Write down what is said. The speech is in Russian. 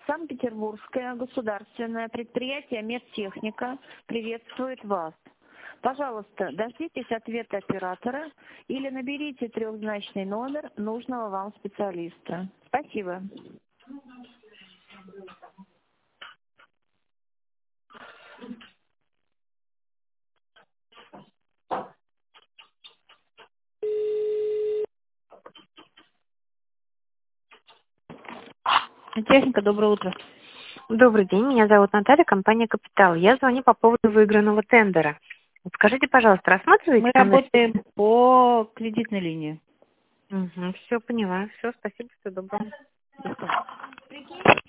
Санкт-Петербургское государственное предприятие «Медтехника» приветствует вас. Пожалуйста, дождитесь ответа оператора или наберите трехзначный номер нужного вам специалиста. Спасибо. Техника, доброе утро. Добрый день, меня зовут Наталья, компания «Капитал». Я звоню по поводу выигранного тендера. Вот скажите, пожалуйста, рассматриваете Мы тендер? работаем по кредитной линии. Угу, все поняла. Все, спасибо, всего доброго. До свидания.